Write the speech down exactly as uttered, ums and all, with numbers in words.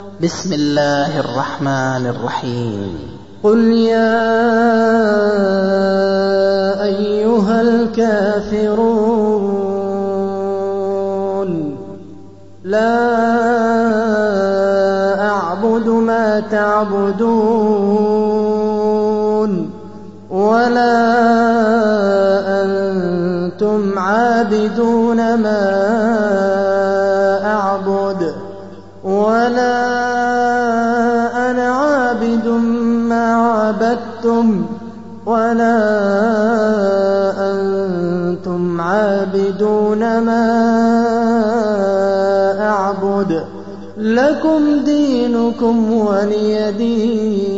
بسم الله الرحمن الرحيم. قل يا أيها الكافرون لا أعبد ما تعبدون ولا أنتم عابدون ما أعبد ولا أنا عابد ما عبدتم ولا أنتم عابدون ما أعبد لكم دينكم ولي دين.